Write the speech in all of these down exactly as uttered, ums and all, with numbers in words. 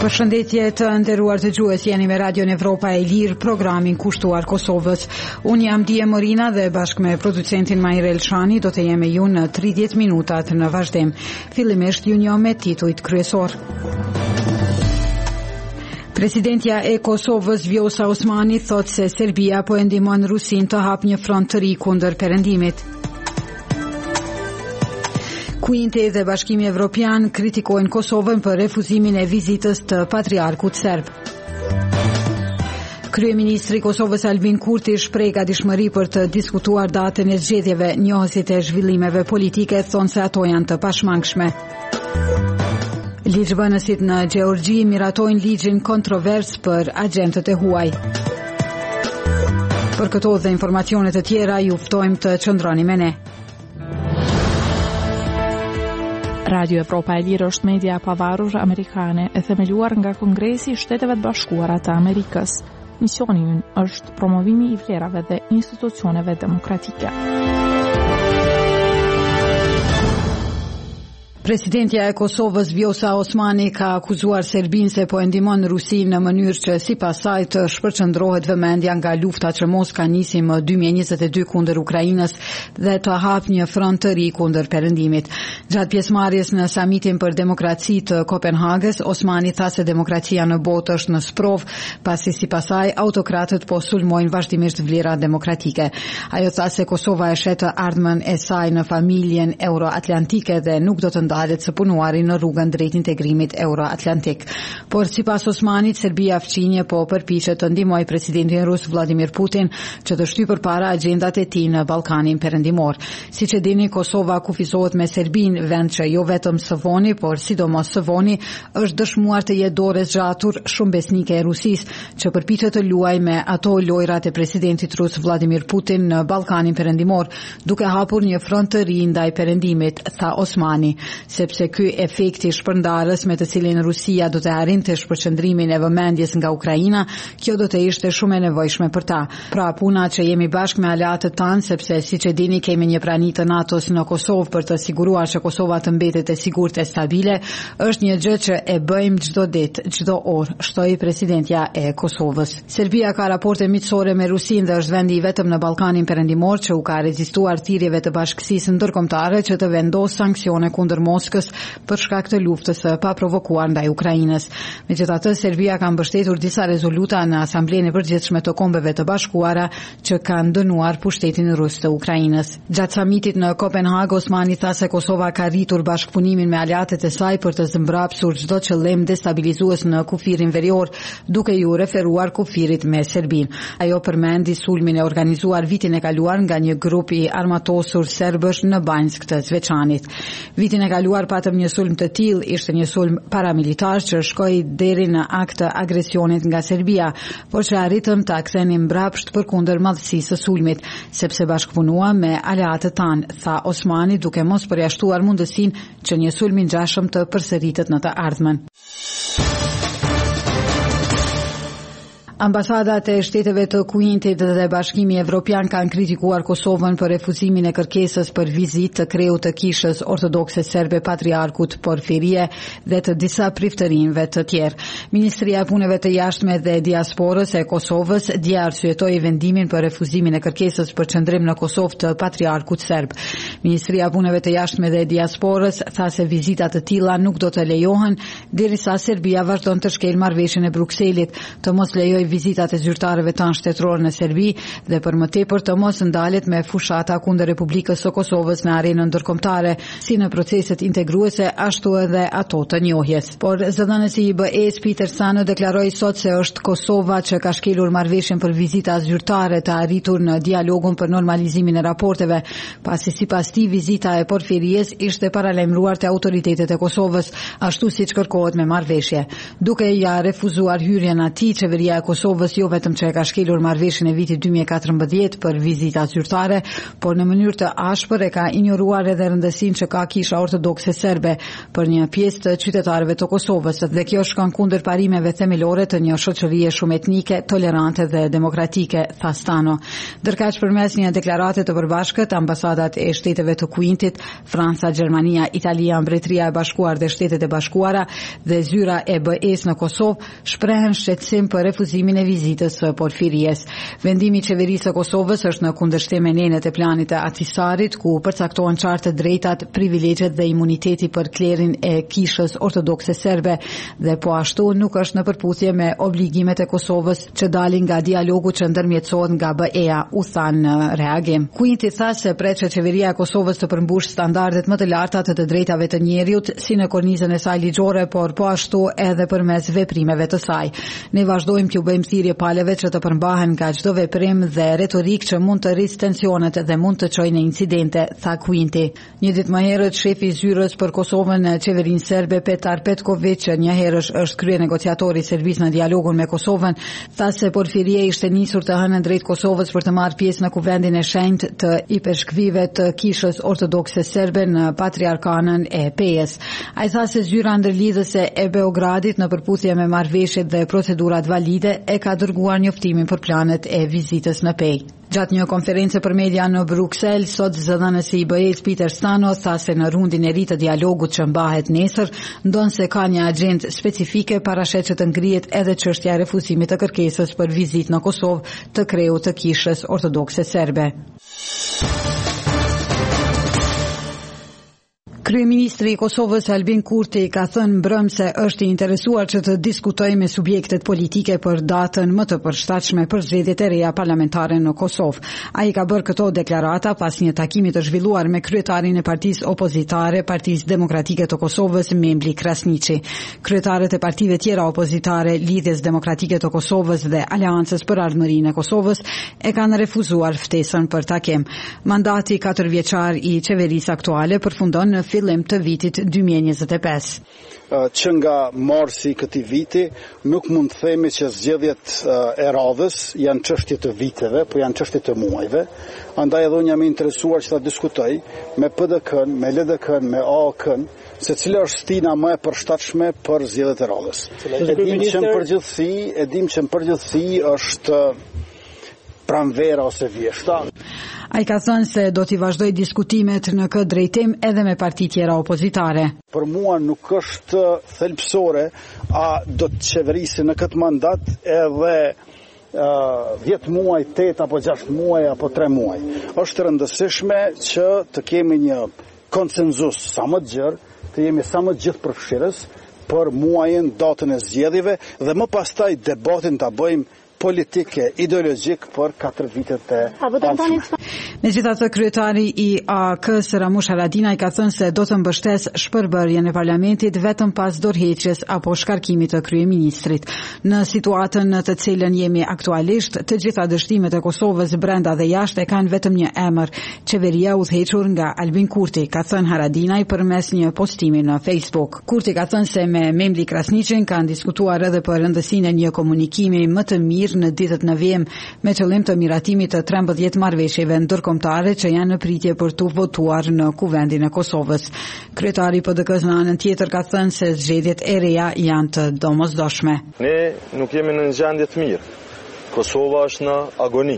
Përshëndetje të nderuar dëgjues, jeni me Radion Evropa e Lirë, programin kushtuar Kosovës. Unë jam Dije Morina dhe bashkë me producentin Majrel Elshani do të jemi ju në tridhjetë minutat në vazhdim. Fillimisht ju njoh me titujt kryesor. Presidentja e Kosovës Vjosa Osmani thot se Serbia po e ndihmon Rusin të hap një front të ri kundër perëndimit. Kuinte dhe Bashkimi Evropian kritikojnë Kosovën për refuzimin e vizitës të patriarkut serb. Kryeministri i Kosovës Albin Kurti shpreh gatishmëri për të diskutuar datën e zgjedhjeve. Njohësit e zhvillimeve politike thonë se ato janë të pashmangshme. Ligjvënësit në Gjeorgji miratojnë ligjin kontrovers për agentët e huaj. Për këto dhe informacione të tjera ju ftojmë të qëndroni me ne. Radio Evropa e Lirë është media e pavarur amerikane e themeluar nga Kongresi i Shteteve të Bashkuara të Amerikës. Misioni i ynë është promovimi i vlerave dhe institucioneve demokratike. Presidentja e Kosovës Vjosa Osmani ka akuzuar Serbinë se po e ndihmon Rusinë në mënyrë që sipas saj të shpërqendrohet vëmendja nga lufta që Moska nisi më dy mijë e njëzet e dy kundër Ukrainës dhe të hap një front të ri kundër perëndimit. Gjatë pjesëmarrjes në samitin për demokraci të Kopenhagës, Osmani tha se demokracia në botë është në sprov, pasi sipas saj autokratët po sulmojnë vazhdimisht vlerat demokratike. Ajo tha se Kosova e shet të ardhmen e saj në familjen euroatlantike dhe nuk do të ndalet së punuari në rrugën drejt integrimit euroatlantik. Por sipas Osmanit, Serbia fqinje po përpiqet të ndihmojë presidentin rus Vladimir Putin që të shtyjë përpara agjendat e tij në Ballkanin Perëndimor. Siç e dini, Kosova kufizohet me Serbinë, vend që jo vetëm së voni, por sidomos së voni është dëshmuar të jetë dorë e zgjatur shumë besnike e Rusisë, që përpiqet të luajë me ato lojrat e presidentit rus Vladimir Putin në Ballkanin Perëndimor, duke hapur një front të ri ndaj perëndimit, tha Osmani. Sepse ky efekti shpërndarës me të cilin Rusia do të arrinte shpërqendrimin e vëmendjes nga Ukraina, kjo do të ishte shumë e nevojshme për ta. Pra puna që jemi bashkë me aleatët tanë, sepse siç e dini kemi një prani të NATO-s në Kosovë për të siguruar që Kosova të mbetet e sigurt e stabile, është një gjë që e bëjmë çdo ditë, çdo orë, shtoi presidentja e Kosovës. Serbia ka raporte miqësore me Rusinë dhe është vendi i vetëm në Ballkanin Perëndimor që u ka rezistuar thirrjeve të bashkësisë ndërkombëtare që të vendos sanksione kundër Moskës për shkak të luftës së paprovokuar ndaj Ukrainës. Megjithatë, Serbia ka mbështetur disa rezoluta në Asamblenë e Përgjithshme të Kombeve të Bashkuara që kanë dënuar pushtetin rus të Ukrainës. Gjatë samitit në Kopenhagë, Osmani tha se Kosova ka rritur bashkëpunimin me aleatët e saj për të zëmbrapsur çdo qëllim destabilizues në kufirin verior, duke ju referuar kufirit me Serbinë. Ajo përmendi sulmin e organizuar vitin e kaluar nga një grup i armatosur serbësh në Banjsk të Zveçanit. Vitin e kaluar patëm një sulm të tillë, ishte një sulm paramilitar që shkoi deri në akt të agresionit nga Serbia, por që arritëm ta kthenim mbrapsht përkundër madhësisë së sulmit, sepse bashkëpunuam me aleatët tanë, tha Osmani, duke mos përjashtuar mundësinë që një sulm i ngjashëm të përsëritet në të ardhmen. Ambasadat e shteteve të Kuintit dhe Bashkimi Evropian kanë kritikuar Kosovën për refuzimin e kërkesës për vizitë të kreut të kishës ortodokse serbe patriarkut Porfirie dhe të disa priftërinjve të tjerë. Ministria e Punëve të Jashtme dhe Diasporës e Kosovës dje arsyetoi vendimin për refuzimin e kërkesës për qëndrim në Kosovë të patriarkut serb. Ministria e Punëve të Jashtme dhe Diasporës tha se vizita të tilla nuk do të lejohen derisa Serbia vazhdon të shkelë marrëveshjen e Brukselit, të mos lejojë vizitat e zyrtarëve tanë shtetëror në Serbi dhe për më tepër të mos ndalet me fushata kundër Republikës së Kosovës në arenën ndërkombëtare, si në proceset integruese ashtu edhe ato të njohjes. Por zëdhënësi i B E-s Peter Sano deklaroi sot se është Kosova që ka shkelur marrëveshjen për vizita zyrtare të arritur në dialogun për normalizimin e raporteve, pasi sipas tij vizita e Porfiries ishte paralajmëruar te autoritetet e Kosovës, ashtu siç kërkohet me marrëveshje. Duke ja refuzuar hyrjen atij, qeveria e Kosovës Kosovës jo vetëm që e ka shkelur marrëveshjen e vitit dy mijë e katërmbëdhjetë për vizita zyrtare, por në mënyrë të ashpër e ka injoruar edhe rëndësinë që ka Kisha Ortodokse Serbe për një pjesë të qytetarëve të Kosovës, dhe kjo shkon kundër parimeve themelore të një shoqërie shumë etnike, tolerante dhe demokratike, tha Stano. Ndërkaq përmes një deklarate të përbashkët, ambasadat e shteteve të Kuintit, Franca, Gjermania, Italia, Mbretëria e Bashkuar dhe Shtetet e Bashkuara dhe zyra e B E-s në Kosovë shprehen shqetësim për refuzimin e vizitës së Porfirijes. Vendimi i qeverisë së Kosovës është në kundërshtim me nenet e planit të Atisarit, ku përcaktohen qartë të drejtat, privilegjet dhe imuniteti për klerin e Kishës Ortodokse Serbe, dhe po ashtu nuk është në përputhje me obligimet e Kosovës që dalin nga dialogu që ndërmjetësohet nga B E-a, u than në reagim. Kuinti tha se pret që qeveria e Kosovës të përmbush standardet më të larta të të drejtave të njeriut, si në kornizën e saj ligjore, por po ashtu edhe përmes veprimeve të saj. Ne vazhdojmë t'ju bëjmë thirrje paleve që të përmbahen nga çdo veprim dhe retorik që mund të rrisë tensionet dhe mund të çojë në incidente, tha Kuinti. Një ditë më herët, shefi i zyrës për Kosovën në qeverinë serbe, Petar Petković, që një herësh është krye negociatori i Serbisë në dialogun me Kosovën, tha se Porfiria ishte nisur të hënën drejt Kosovës për të marrë pjesë në kuvendin e shenjtë të ipershkvive të Kishës Ortodokse Serbe në Patriarkanën e Pejës. Ai tha se zyra ndërlidhëse e Beogradit, në përputhje me marrëveshjet dhe procedurat valide, e ka dërguar njoftimin për planet e vizitës në Pejë. Gjatë një konferencë për media në Bruksel, sot zëdhënësi i B E-s Peter Stano tha se në rundin e ri të dialogut që mbahet nesër, ndonë se ka një agjendë specifike parashet që të ngrihet edhe çështja e refuzimit të kërkesës për vizitë në Kosovë të kreut të Kishës Ortodokse Serbe. Kryeministri i Kosovës Albin Kurti ka thënë mbrëm se është i interesuar që të diskutojë me subjektet politike për datën më të përshtatshme për zgjedhjet e reja parlamentare në Kosovë. Ai ka bërë këto deklarata pas një takimi të zhvilluar me kryetarin e partisë opozitare, Partisë Demokratike të Kosovës, Memli Krasniqi. Kryetarët e partive tjera opozitare, Lidhjes Demokratike të Kosovës dhe Aleancës për Ardhmërinë e Kosovës, e kanë refuzuar ftesën për takim. Mandati katërvjeçar i qeverisë aktuale përfundon në fillim të vitit dy mijë e njëzet e pesë. Që nga marsi këtij viti nuk mund të themi që zgjedhjet e radhës janë çështje të viteve, por janë çështje të muajve. Andaj edhe unë jam i interesuar që ta diskutoj me P D K-n, me L D K-n, me A K-n, se cila është stina më e përshtatshme për zgjedhjet e radhës. E dim që në përgjithësi, e dim që në përgjithësi është pranvera ose vjeshta. Ai ka thënë se do t'i vazhdoj diskutimet në këtë drejtim edhe me parti tjera opozitare. Për mua nuk është thelbësore a do të qeverisi në këtë mandat edhe dhjetë muaj, tetë apo gjashtë muaj apo tre muaj. Është rëndësishme që të kemi një konsenzus sa më të gjerë, të jemi sa më të gjithë përfshirës për muajin, datën e zgjedhjeve dhe më pastaj debatin ta bëjmë politike, ideologjik për katër vitet e ardhshme. Megjithatë, kryetari i A K-s Ramush Haradinaj ka thënë se do të mbështes shpërbërjen e parlamentit vetëm pas dorëheqjes apo shkarkimit të kryeministrit. Në situatën në të cilën jemi aktualisht, të gjitha dështimet e Kosovës brenda dhe jashtë e kanë vetëm një emër: qeveria udhëhequr nga Albin Kurti, ka thënë Haradinaj përmes një postimi në Facebook. Kurti ka thënë se me Memli Krasniqin kanë diskutuar edhe për rëndësinë e një komunikimi më të mirë në ditët në vijim me qëllim të miratimit të trembëdhjetë marrëveshjeve ndërkombëtare që janë në pritje për të votuar në kuvendin e Kosovës. Kryetari P D K-s në anën tjetër ka thënë se zgjedhjet e reja janë të domosdoshme. Ne nuk jemi në gjendje të mirë. Kosova është në agoni.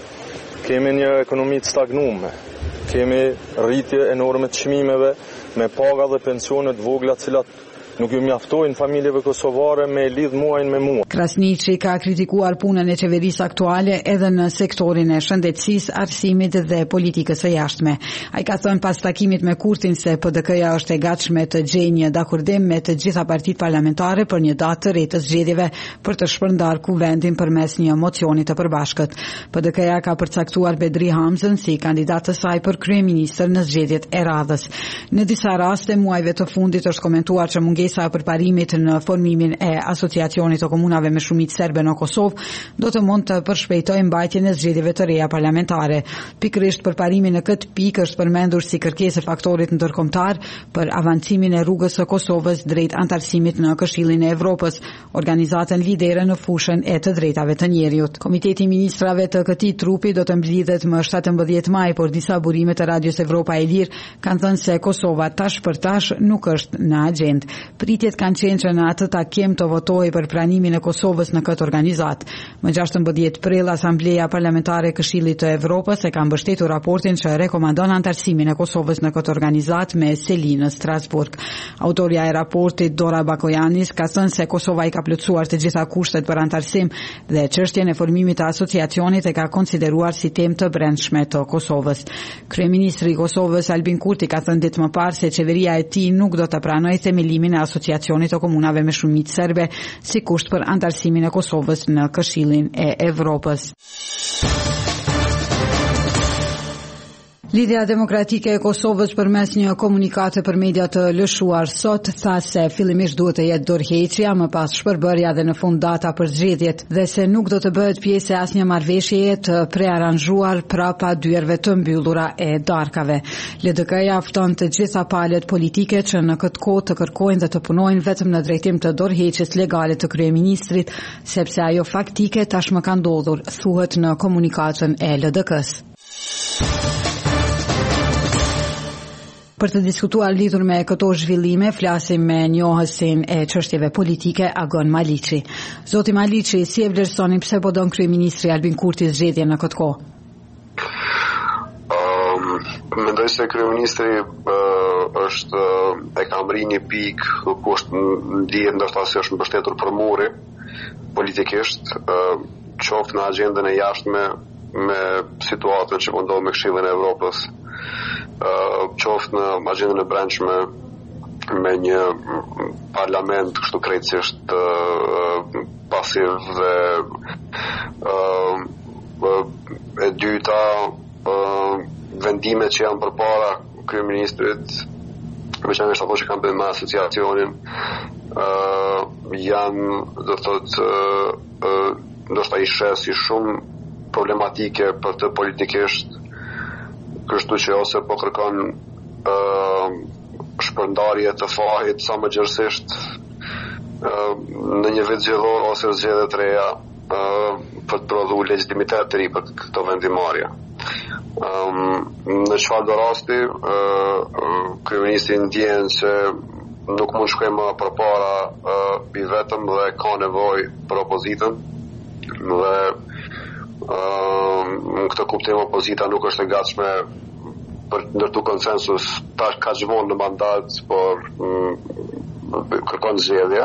Kemi një ekonomi të stagnuar. Kemi rritje enorme të çmimeve me paga dhe pensione të vogla të cilat nuk ju mjaftojnë familjeve kosovare me lidh muajin me muaj. Krasniqi ka kritikuar punën e qeverisë aktuale edhe në sektorin e shëndetësisë, arsimit dhe politikës së jashtme. Ai ka thënë pas takimit me Kurtin se P D K-ja është e gatshme të gjejë një dakordim me të gjitha partitë parlamentare për një datë të re të zgjedhjeve për të shpërndarë kuvendin përmes një mocioni të përbashkët. P D K-ja ka përcaktuar Bedri Hamzën si kandidat të saj për kryeministër në zgjedhjet e radhës. Në disa raste muajve të fundit është komentuar që mungesa kongresisa e përparimit në formimin e Asociacionit të Komunave me Shumicë Serbe në Kosovë do të mund të përshpejtojë mbajtjen e zgjedhjeve të reja parlamentare. Pikërisht përparimi në këtë pikë është përmendur si kërkesë e faktorit ndërkombëtar për avancimin e rrugës së Kosovës drejt antarësimit në Këshillin e Evropës, organizatën lidere në fushën e të drejtave të njerëzit. Komiteti i ministrave të këtij trupi do të mblidhet më shtatëmbëdhjetë maj, por disa burime të Radios Evropa e Lirë kanë thënë se Kosova tash për tash nuk është në agjendë. Pritjet kanë qenë që në atë takim të votojë për pranimin e Kosovës në këtë organizat. Më gjashtëmbëdhjetë prill Asambleja Parlamentare e Këshillit të Evropës e ka mbështetur raportin që rekomandon antarësimin e Kosovës në këtë organizat me seli në Strasburg. Autorja e raportit Dora Bakojanis ka thënë se Kosova i ka plotësuar të gjitha kushtet për antarësim dhe çështjen e formimit të asociacionit e ka konsideruar si temë të brendshme të Kosovës. Kryeministri i Kosovës Albin Kurti ka thënë ditë më parë se qeveria e tij nuk do të pranojë themelimin e Asociacionit të Komunave me Shumicë Serbe si kusht për antarësimin e Kosovës në Këshillin e Evropës. Lidhja Demokratike e Kosovës përmes një komunikate për media të lëshuar sot tha se fillimisht duhet të jetë dorëheqja, më pas shpërbërja dhe në fund data për zgjedhjet dhe se nuk do të bëhet pjesë e asnjë marrëveshjeje të prearanxhuar prapa dyerve të mbyllura e darkave. L D K-ja fton të gjitha palët politike që në këtë kohë të kërkojnë dhe të punojnë vetëm në drejtim të dorëheqjes legale të kryeministrit, sepse ajo faktike tashmë ka ndodhur, thuhet në komunikatën e L D K-s. Për të diskutuar lidhur me këto zhvillime, flasim me njohësin e çështjeve politike Agon Maliçi. Zoti Maliçi, si e vlerësoni pse po don kryeministri Albin Kurti zgjedhjen në këtë kohë? Um, mendoj se kryeministri uh, është uh, e ka mri një pikë ku është ndihet ndoshta se është mbështetur për muri politikisht, uh, qoftë në agjendën e jashtme me situatën që po ndodh me Këshillin e Evropës. Uh, qoftë në agjendën e brendshme me një parlament kështu krejtësisht uh, pasiv dhe uh, uh, e dyta uh, vendimet që janë përpara kryeministrit, veçanërisht ato që kanë bërë me asociacionin, uh, janë do të thotë uh, uh, ndoshta i shes si shumë problematike për të politikisht. Kështu që ose po kërkon uh, shpërndarje të fahit sa më gjërësisht uh, në një vit zgjedhor ose zgjedhje të reja uh, për të prodhuar legjitimitet të ri për këto vendimarrje. Um, në çfarë do rasti, uh, uh, kryeministri ndjen se nuk mund shkojë më përpara uh, i vetëm dhe ka nevojë për opozitën dhe në këtë kuptim opozita nuk është e gatshme për të ndërtuar konsensus tash ka gjithmonë në mandat, por mm, kërkon zgjedhje.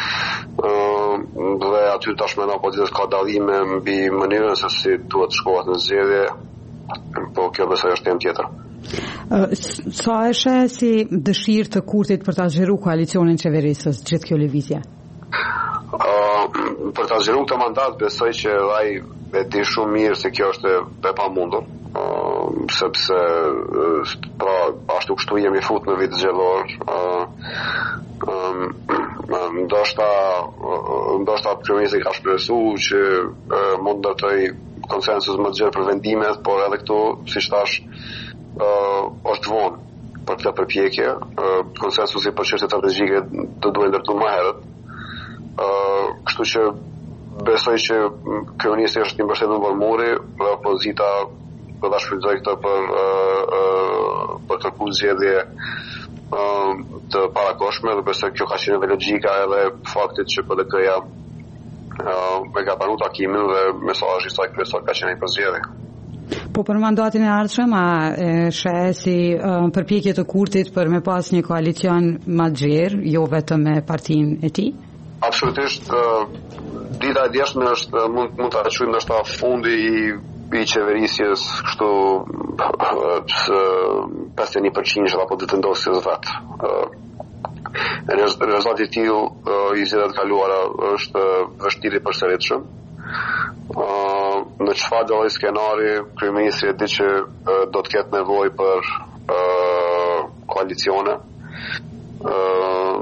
Dhe aty tashmë në opozitës ka dallime mbi mënyrën se si duhet shkohet në zgjedhje, po kjo besoj është temë tjetër. Sa e sheh si dëshirë të Kurtit për ta zgjeruar koalicionin qeverisës gjithë kjo lëvizje? Uh, për ta zgjeruar këtë mandat besoj që ai e di shumë mirë se kjo është e pamundur, uh, sepse uh, pra ashtu kështu jemi fut në vit zgjedhor. Uh, um, ndoshta uh, ndoshta kryeministri ka shpresuar që uh, mund të ndërtoj konsensus më të gjerë për vendimet, por edhe këtu, siç thash, uh, është vonë për këtë përpjekje. Uh, konsensusi për çështje strategjike do duhet ndërtuar më herët. Uh, kështu që besoj që kryeministri është i mbështetur për muri dhe opozita do ta shfrytëzojë këtë për uh, uh, për të kërkuar zgjedhje uh, të parakoshme, dhe besoj kjo ka qenë edhe logjika edhe faktit që P D K-ja uh, me ka pranuar takimin dhe mesazhi i saj kryesor ka qenë për zgjedhje. Po për mandatin e ardhshëm a sheh si uh, përpjekje të Kurtit për me pas një koalicion më të gjerë, jo vetëm me partinë e tij? Absolutisht, uh, dita e djeshme është mund mund ta quajmë ndoshta fundi i i qeverisjes kështu pesëdhjetë e një përqind apo do të ndosë vet. Rezultati i tillë i zgjedhjeve të kaluara është vështirë i përsëritshëm. Në çfarë do të skenari, kryeministri e di që do të ketë nevojë për koalicione.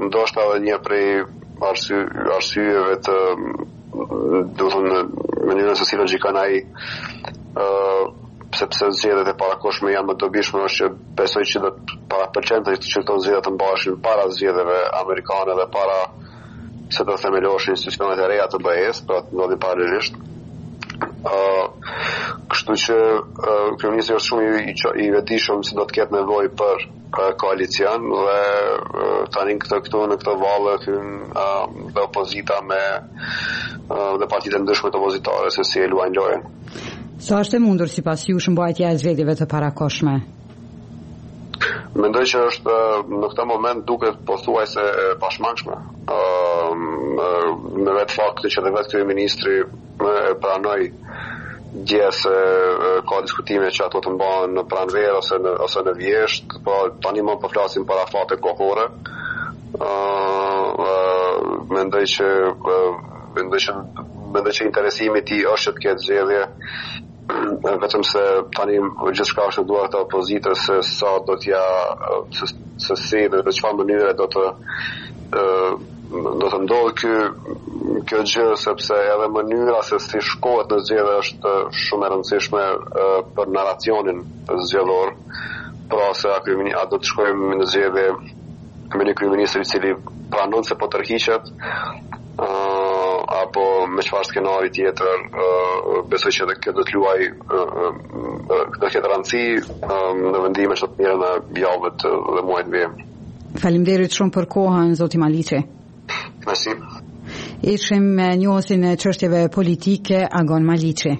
ndoshta edhe një prej arsy, arsyeve të do të thonë mënyrën se si logjikon ai uh, sepse zgjedhjet e parakohshme janë më dobishme, është që besoj që do të para përqendrit që këto zgjedhje të mbaheshin para zgjedhjeve amerikane dhe para se të themeloheshin institucionet e reja të B E S, pra të ndodhin paralelisht. Uh, kështu që uh, kryeministri është shumë i, i, i vetëdijshëm se do të ketë nevojë për uh, koalicion dhe uh, tani këto këtu në këtë vallë uh, dhe opozita me uh, dhe partitë ndryshme të opozitare se si e luajnë lojën. Sa është e mundur sipas jush mbajtja e zgjedhjeve të parakohshme? Mendoj që është në këtë moment duket pothuajse e pashmangshme. Uh, me vetë fakti që dhe vetë kryeministri e pranoi dje se ka diskutime që ato të mbahen në pranverë ose në ose në vjesht, po tani më po flasim para fate kohore. Uh, uh, mendoj që uh, mendoj që mendoj që interesimi i tij është të ketë zgjedhje, vetëm se tani gjithçka është në duart e opozitës se sa do t'ja se, se si dhe në çfarë mënyre do të uh, do të ndodhë ky kjo gjë, sepse edhe mënyra se si shkohet në zgjedhje është shumë e rëndësishme uh, për narracionin zgjedhor. Pra se a, a do të shkojmë në zgjedhje me një kryeministër i cili pranon se po tërhiqet, uh, apo me çfarë skenari tjetër, uh, besoj që edhe kjo do të luaj uh, uh, do ketë rëndësi uh, në vendime që të mirë në javët dhe muajt vijim. Faleminderit shumë për kohën, zoti Maliqi. Merci. Ishim me njohësin e çështjeve politike Agon Maliqi.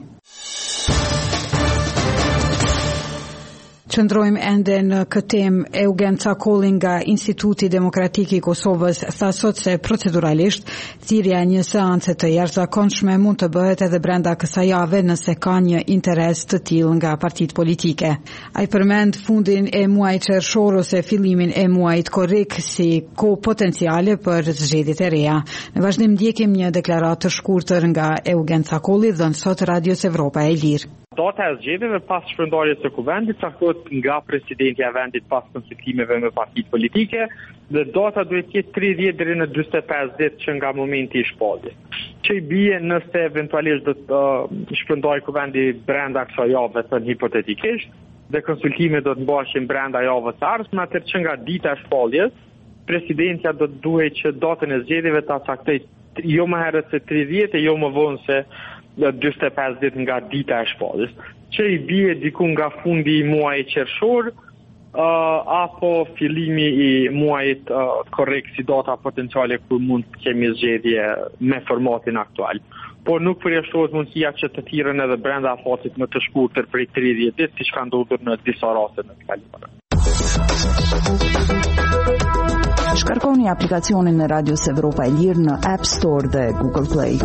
Qëndrojmë ende në këtë temë. Eugen Cakolli nga Instituti Demokratik i Kosovës tha sot se proceduralisht thirrja e një seance të jashtëzakonshme mund të bëhet edhe brenda kësaj jave nëse ka një interes të tillë nga partitë politike. Ai përmend fundin e muajit qershor ose fillimin e muajit korrik si kohë potenciale për zgjedhjet e reja. Në vazhdim ndjekim një deklaratë të shkurtër nga Eugen Cakolli dhënë sot Radios Evropa e Lirë. Data e zgjedhjeve pas shpërndarjes së kuvendit caktohet nga presidenti i vendit pas konsultimeve me partitë politike dhe data duhet të jetë tridhjetë deri në dyzet e pesë ditë që nga momenti i shpalljes. Që i bie nëse eventualisht do të uh, shpërndajë kuvendi brenda kësaj jave, thënë hipotetikisht, dhe konsultimet do të mbaheshin brenda javës së ardhshme, atëherë që nga dita e shpalljes, presidentja do të duhet që datën e zgjedhjeve ta caktojë jo më herët se tridhjetë e jo më vonë se dyzet e pesë ditë nga dita e shpalljes, që i bie diku nga fundi i muajit qershor uh, apo fillimi i muajit uh, korrekt si data potenciale kur mund të kemi zgjedhje me formatin aktual. Por nuk përjashtohet mundësia që të thirren edhe brenda afatit më të shkurtër prej tridhjetë ditë, siç ka ndodhur në disa raste në të kaluara. Shkarkoni aplikacionin e Radios Evropa e Lirë në App Store dhe Google Play.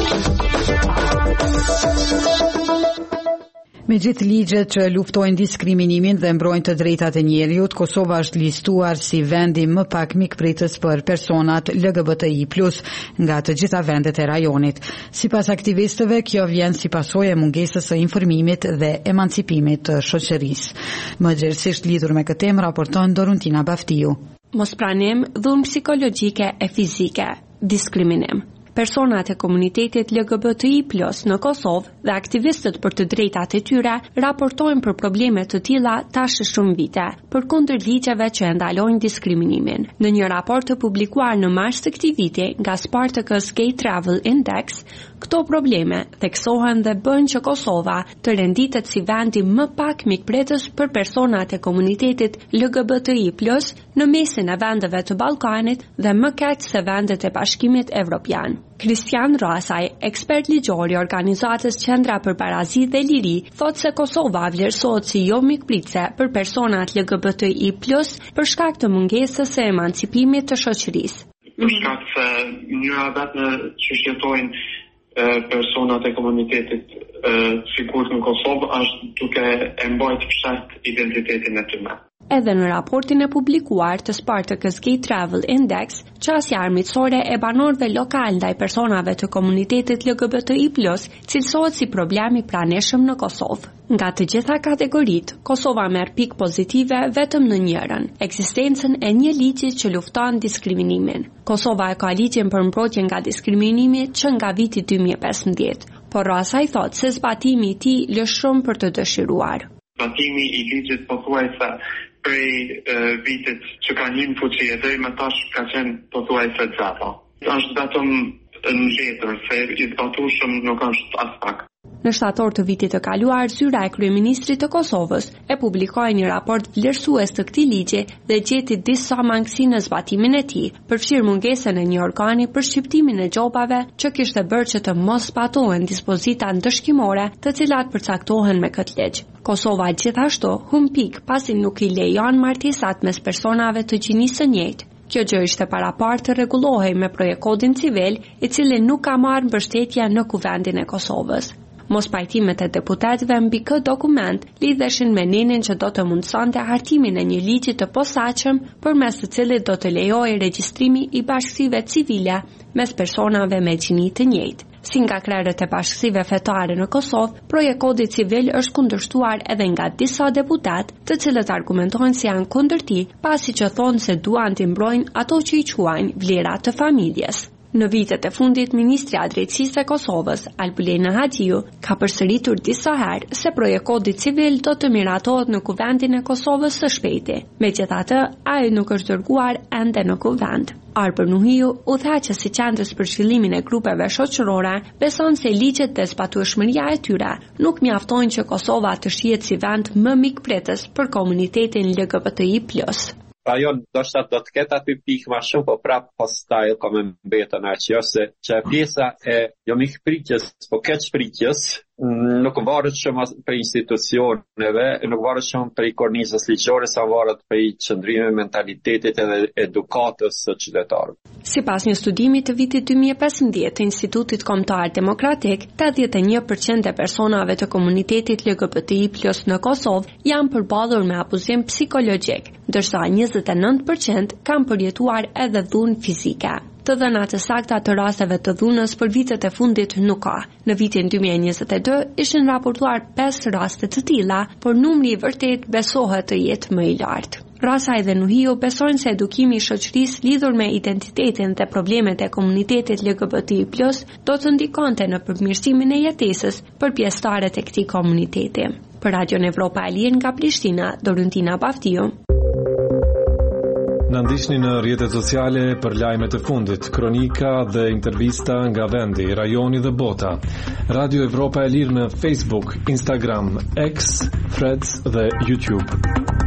Me gjithë ligjet që luftojnë diskriminimin dhe mbrojnë të drejtat e njerëzit, Kosova është listuar si vendi më pak mikpritës për personat L G B T I plus nga të gjitha vendet e rajonit. Sipas aktivistëve, kjo vjen si pasojë e mungesës së informimit dhe emancipimit të shoqërisë. Më gjerësisht lidhur me këtë temë raporton Doruntina Baftiu. Mospranim, dhunë psikologjike e fizike, diskriminim. Personat e komunitetit L G B T I plus në Kosovë dhe aktivistët për të drejtat e tyre raportojnë për probleme të tilla tash shumë vite, përkundër ligjeve që ndalojnë diskriminimin. Në një raport të publikuar në mars të këtij viti nga Spartacus Gay Travel Index, këto probleme theksohen dhe bëjnë që Kosova të renditet si vendi më pak mikpritës për personat e komunitetit L G B T I plus në mesin e vendeve të Ballkanit dhe më keq se vendet e Bashkimit Evropian. Kristian Rasaj, ekspert ligjor i organizatës Qendra për Parazitë dhe Liri, thotë se Kosova vlerësohet si jo mikpritëse për personat L G B T I plus për shkak të mungesës së emancipimit të shoqërisë. Për shkak se mënyra vetë që jetojnë personat e komunitetit sigurt në Kosovë është duke e mbajtur fshat identitetin e tyre. edhe në raportin e publikuar të Spartacus Gay Travel Index, qasja armiqësore e banorëve lokal ndaj personave të komunitetit L G B T I plus, cilësohet si problem i praneshëm në Kosovë. Nga të gjitha kategoritë, Kosova merr pikë pozitive vetëm në njërën, ekzistencën e një ligji që lufton diskriminimin. Kosova e ka ligjin për mbrojtje nga diskriminimi që nga viti dy mijë e pesëmbëdhjetë, por Rasa i thotë se zbatimi i tij lë shumë për të dëshiruar. Zbatimi i ligjit pothuajse prej e, vitit që ka një në fuqi e deri më tash ka qenë pothuajse zata. Është vetëm në letër, se i zbatueshëm nuk është as pak. Në shtator të vitit të kaluar, zyra e kryeministrit të Kosovës e publikoi një raport vlerësues të këtij ligji dhe gjeti disa mangësi në zbatimin e tij, përfshirë mungesën e një organi për shqiptimin e gjobave që kishte bërë që të mos zbatohen dispozita ndëshkimore të cilat përcaktohen me këtë ligj. Kosova gjithashtu humb pikë pasi nuk i lejon martesat mes personave të gjinisë së njëjtë. Kjo gjë ishte para parë të rregullohej me projekt kodin civil, i cili nuk ka marrë mbështetje në Kuvendin e Kosovës. Mos pajtimet e deputetëve mbi këtë dokument lidheshin me ninin që do të mundsonte hartimin e një ligji të posaçëm përmes të cilit do të lejojë regjistrimi i bashkësive civile mes personave me gjini të njëjtë. Si nga krerët e bashkësive fetare në Kosovë, projekt kodi civil është kundërshtuar edhe nga disa deputet, të cilët argumentojnë se janë kundër tij, pasi që thonë se duan të mbrojnë ato që i quajnë vlerat të familjes. Në vitet e fundit, Ministria e Drejtësisë e Kosovës, Albulena Haxhiu, ka përsëritur disa herë se projekt kodi civil do të miratohet në Kuvendin e Kosovës së shpejti. Megjithatë, ai nuk është dërguar ende në Kuvend. Arber Nuhiu, udhëheqës i qendrës për zhvillimin e grupeve shoqërore, beson se ligjet dhe zbatueshmëria e tyre nuk mjaftojnë që Kosova të shihet si vend më mikpritës për komunitetin L G B T I plus. Ajo ndoshta do të ketë aty pikë më shumë, po prap pastaj ka më mbetën ajo se që pjesa e jo mikpritjes, po keqpritjes nuk varet shumë për institucioneve, nuk varet shumë për kornizës ligjore, sa varet për qëndrimit mentalitetit edhe edukatës së qytetarëve. Sipas një studimi të vitit dy mijë e pesëmbëdhjetë të Institutit Kombëtar Demokratik, tetëdhjetë e një përqind e personave të komunitetit L G B T I plus në Kosovë janë përballur me abuzim psikologjik, ndërsa njëzet e nëntë përqind kanë përjetuar edhe dhunë fizike. Të dhënat e sakta të rasteve të dhunës për vitet e fundit nuk ka. Në vitin dy mijë e njëzet e dy ishin raportuar pesë raste të tilla, por numri i vërtet besohet të jetë më i lartë. Rasa dhe Nuhiu besojnë se edukimi i shoqërisë lidhur me identitetin dhe problemet e komunitetit L G B T I plus do të ndikonte në përmirësimin e jetesës për pjesëtarët e këtij komuniteti. Për Radion Evropa e Lirë nga Prishtina, Doruntina Baftiu. Në ndiqni në rrjetet sociale për lajmet e fundit, kronika dhe intervista nga vendi, rajoni dhe bota. Radio Evropa e Lirë në Facebook, Instagram, X, Threads dhe YouTube.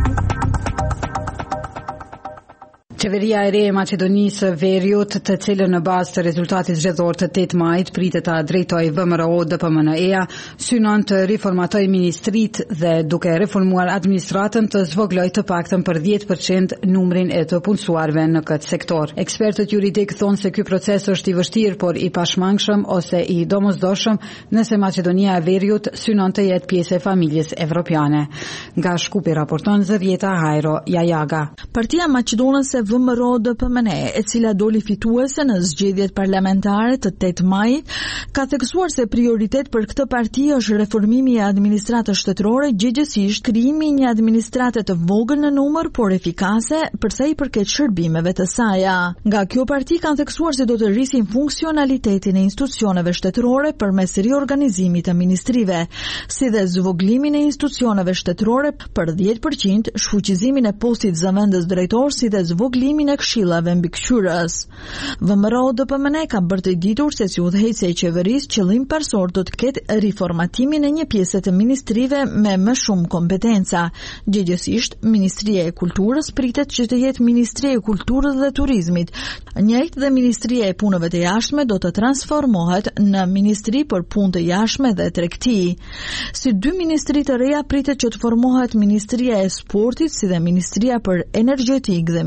Qeveria e re e Maqedonisë së Veriut, të cilën në bazë të rezultatit zgjedhor të tetë majit pritet ta drejtojë V M R O D P M N E-ja, synon të riformatojë ministritë dhe duke reformuar administratën të zvogëlojë të paktën për dhjetë përqind numrin e të punësuarve në këtë sektor. Ekspertët juridik thonë se ky proces është i vështirë, por i pashmangshëm ose i domosdoshëm nëse Maqedonia e Veriut synon të jetë pjesë e familjes evropiane. Nga Shkupi raporton Zëvjeta Hajro Jajaga. Partia Maqedonase V M R O D P M N E, e cila doli fituese në zgjedhjet parlamentare të tetë majit, ka theksuar se prioritet për këtë parti është reformimi i administratës shtetërore, gjithsesi krijimi i një administrate të vogël në numër, por efikase për sa i përket shërbimeve të saj. Nga kjo parti kanë theksuar se do të rrisin funksionalitetin e institucioneve shtetërore përmes riorganizimit të ministrive, si dhe zvoglimin e institucioneve shtetërore për dhjetë përqind, shfuqizimin e postit zëvendës drejtor, si dhe zvoglimin e këshillave mbikëqyrës. V M R O D P M N E ka bërë të ditur se si udhëheqëse e qeverisë qëllim parsor do të ketë riformatimin e një pjese të ministrive me më shumë kompetenca. Gjithsesi, Ministria e Kulturës pritet që të jetë Ministria e Kulturës dhe Turizmit. Njëjtë dhe Ministria e Punëve të Jashtme do të transformohet në Ministri për Punë të Jashtme dhe Tregti. Si dy ministri të reja pritet që të formohet Ministria e Sportit si dhe Ministria për Energjetik dhe Minier.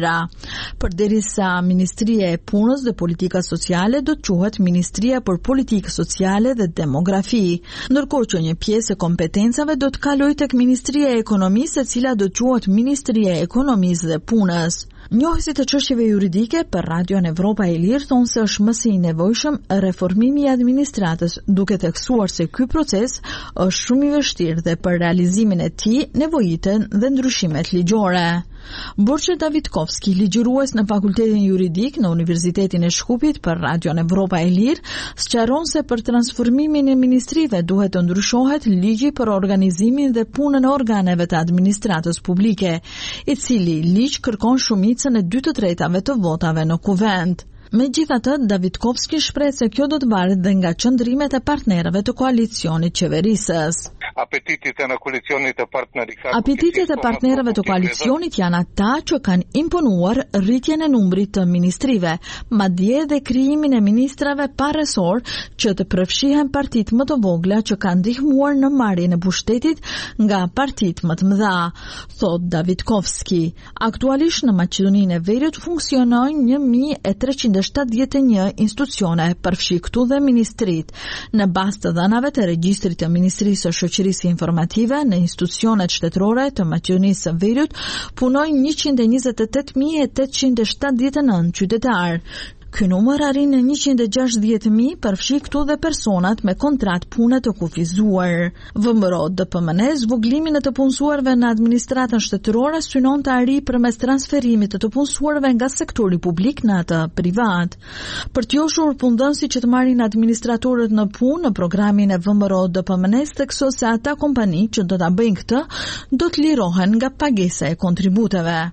tjera. Përderisa Ministria e Punës dhe Politika Sociale do të quhet Ministria për Politikë Sociale dhe Demografi, ndërkohë që një pjesë e kompetencave do të kalojë tek Ministria e Ekonomisë, e cila do të quhet Ministria e Ekonomisë dhe Punës. Njohësit e çështjeve juridike për Radion Evropa e Lirë thonë se është më së nevojshëm reformimi i administratës, duke theksuar se ky proces është shumë i vështirë dhe për realizimin e tij nevojiten dhe ndryshimet ligjore. Borçe Davidkovski, ligjërues në Fakultetin Juridik në Universitetin e Shkupit për Radion Evropa e Lirë, sqaron se për transformimin e ministrive duhet të ndryshohet ligji për organizimin dhe punën e organeve të administratës publike, i cili ligj kërkon shumicën e dy të tretave të votave në kuvend. Megjithatë, Davidkovski shpreh se kjo do të varet dhe nga qëndrimet e partnerëve të koalicionit qeverisës. Apetitet e në koalicionit të partnerëve. Apetitet e partnerëve të koalicionit janë ata që kanë imponuar rritjen e numrit të ministrive, madje edhe krijimin e ministrave pa resor që të përfshihen partitë më të vogla që kanë ndihmuar në marrjen e pushtetit nga partitë më të mëdha, thot Davidkovski. Aktualisht në Maqedoninë e Veriut funksionojnë një mijë e treqind e shtatëdhjetë e një institucione, përfshi këtu dhe ministrit. Në bazë të dhënave të regjistrit të Ministrisë së Shoqërisë Informative, në institucionet shtetërore të Maqedonisë së Veriut punojnë njëqind e njëzet e tetë mijë e tetëqind e shtatëdhjetë e nëntë qytetarë. Ky numër arrin në njëqind e gjashtëdhjetë mijë, përfshi këtu dhe personat me kontratë pune të kufizuar. V M R O D P M N zvoglimin e të punësuarve në administratën shtetërore synon të arrijë përmes transferimit të të punësuarve nga sektori publik në atë privat. Për të joshur punëdhënësit që të marrin administratorët në punë në programin e V M R O D P M N, theksos se ata kompani që do ta bëjnë këtë do të lirohen nga pagesa e kontributeve.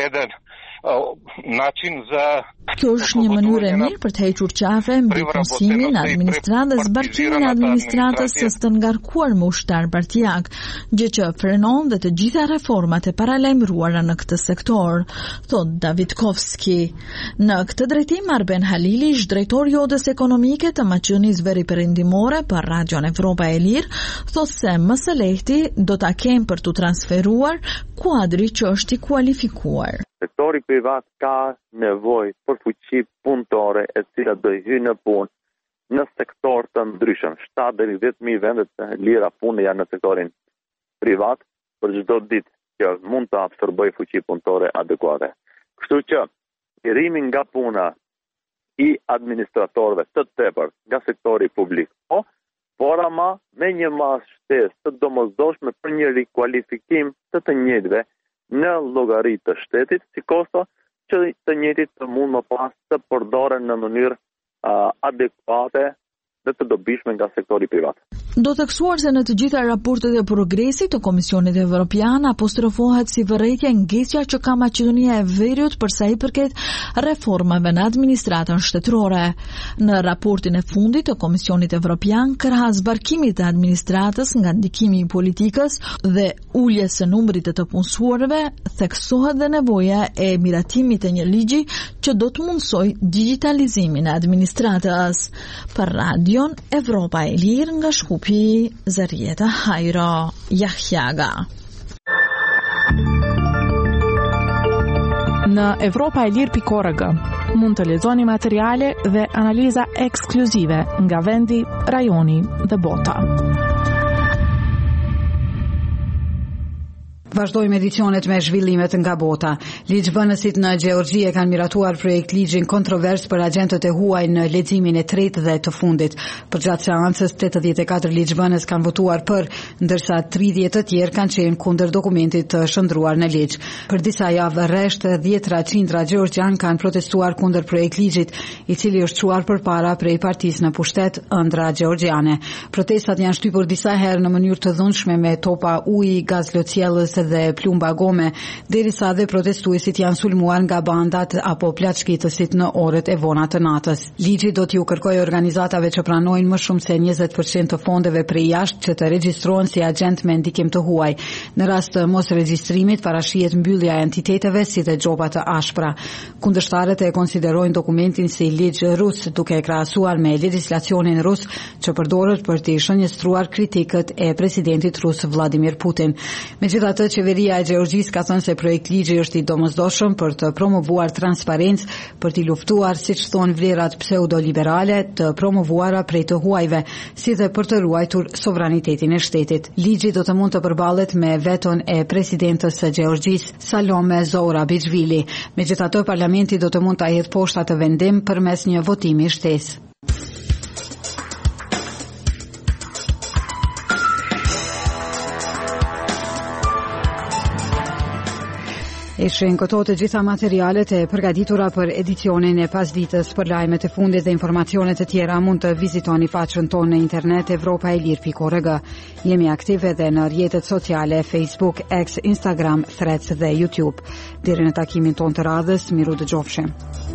Kjo është një mënyrë e mirë për të hequr qafe mbi punësimin, administratën dhe zbarkimin e administratës së të ngarkuar me ushtar partijak, gjë që frenon dhe të gjitha reformat e paralajmëruara në këtë sektor, thot Davidkovski. Në këtë drejtim, Arben Halili, ish drejtori i Odës Ekonomike të Maqedonisë Veriperëndimore për Radion Evropa e Lirë, thot se më së lehti do ta kemë për të transferuar kuadri që është i kualifikuar. Sektori privat ka nevojë për fuqi punëtore e cila do i hyjë në punë në sektor të ndryshëm. shtat deri në dhjetë mijë vendet të lira pune janë në sektorin privat për çdo ditë që mund të absorbojë fuqi punëtore adekuate. Kështu që lirimi nga puna i administratorëve të tepërt nga sektori publik, po, por ama me një masë shtesë të domosdoshme për një rikualifikim të të njëjtëve në llogaritë të shtetit, si kosto që të njëjtit të mund më pas të përdoren në mënyrë uh, adekuate dhe të dobishme nga sektori privat. Do theksuar se në të gjitha raportet e progresit të Komisionit Evropian apostrofohet si vërejtja ngecja që ka Maqedonia e Veriut për sa i përket reformave në administratën shtetërore. Në raportin e fundit të Komisionit Evropian, krahas zbarkimit të administratës nga ndikimi i politikës dhe uljes së numrit të të punësuarve, theksohet dhe nevoja e miratimit të një ligji që do të mundsoj digitalizimin e administratës. Për Radion Evropa e Lirë nga Shkupi, Zarieta Hajro Jahjaga. Në Evropa e Lirë pikë org mund të lexoni materiale dhe analiza ekskluzive nga vendi, rajoni dhe bota. Vazhdojmë edicionet me zhvillimet nga bota. Ligjvënësit në Gjeorgji e kanë miratuar projekt ligjin kontrovers për agentët e huaj në leximin e tretë dhe të fundit. Përgjatë seancës, tetëdhjetë e katër ligjvënës kanë votuar për, ndërsa tridhjetë të tjerë kanë qenë kundër dokumentit të shndruar në ligj. Për disa javë rresht, dhjetra qindra gjeorgjan kanë protestuar kundër projekt ligjit, i cili është çuar përpara prej partisë në pushtet, Ëndra Gjeorgjiane. Protestat janë shtypur disa herë në mënyrë të dhunshme me topa uji, gaz lotjellës dhe plumba gome, derisa dhe protestuesit janë sulmuar nga bandat apo plaçkitësit në orët e vona të natës. Ligji do t'ju kërkojë organizatave që pranojnë më shumë se njëzet përqind të fondeve prej jashtë që të regjistrohen si agent me ndikim të huaj. Në rast të mos regjistrimit, parashihet mbyllja e entiteteve si dhe gjoba të ashpra. Kundërshtarët e konsiderojnë dokumentin si ligj rus, duke e krahasuar me legjislacionin rus që përdoret për të shënjestruar kritikët e presidentit rus Vladimir Putin. Megjithatë, qeveria e Gjeorgjisë ka thënë se projekt ligji është i domosdoshëm për të promovuar transparencë, për t'i luftuar, siç thon vlerat pseudoliberale, të promovuara prej të huajve, si dhe për të ruajtur sovranitetin e shtetit. Ligji do të mund të përballet me veton e presidentës së Gjeorgjisë, Salome Zourabichvili. Megjithatë, parlamenti do të mund ta hedhë poshtë atë vendim përmes një votimi shtesë. Ishin këto të gjitha materialet e përgatitura për edicionin e pasditës. Për lajmet e fundit dhe informacionet e tjera mund të vizitoni faqen tonë në internet evropa e lirë pikë org. Jemi aktive edhe në rrjetet sociale Facebook, X, Instagram, Threads dhe YouTube. Deri në takimin tonë të radhës, miru dëgjofshim.